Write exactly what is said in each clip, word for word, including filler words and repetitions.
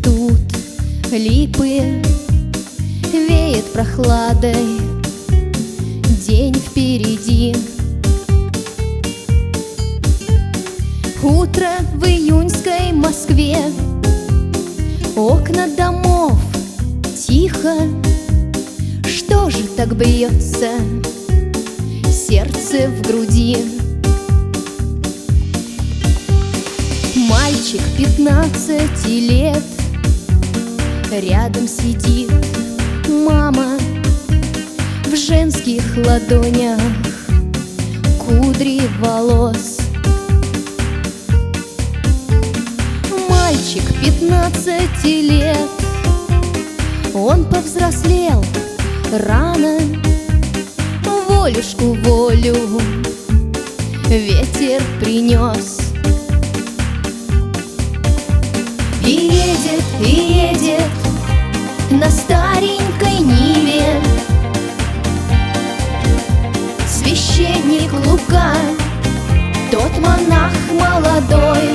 цветут липы, веет прохладой, день впереди. Утро в июньской Москве, окна домов тихо. Что же так бьется сердце в груди? Мальчик пятнадцати лет, рядом сидит мама, в женских ладонях кудри волос. Мальчик пятнадцати лет, он повзрослел рано, волюшку волю ветер принес. И едет, и едет на старенькой Ниве священник Лука, тот монах молодой.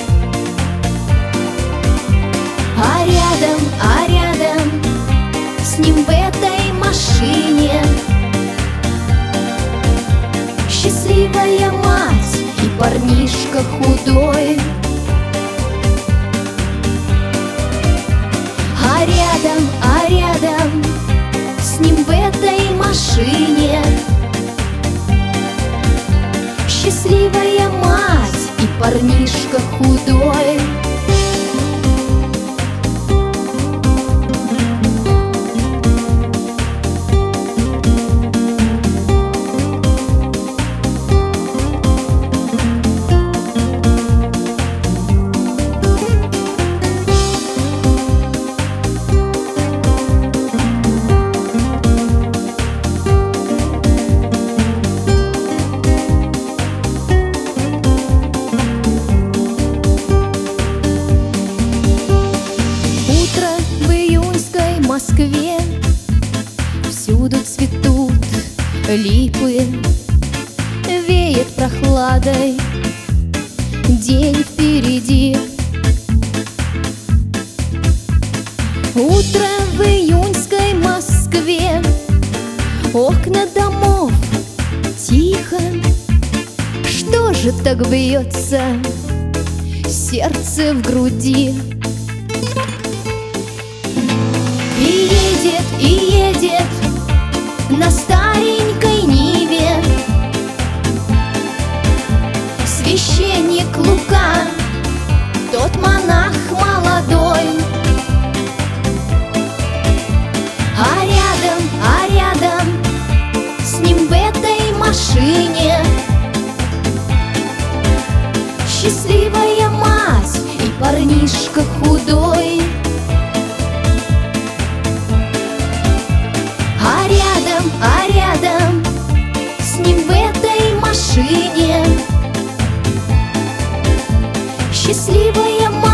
А рядом, а рядом с ним в этой машине счастливая мать и парнишка худой. А рядом, а рядом с ним в этой машине счастливая мать и парнишка худой. В Москве всюду цветут липы, веет прохладой, день впереди. Утро в июньской Москве, окна домов тихо. Что же так бьется сердце в груди? И едет, и едет на старенькой Ниве священник Лука, тот монах молодой. А рядом, а рядом с ним в этой машине счастливая мать и парнишка худой. А рядом с ним в этой машине счастливая мать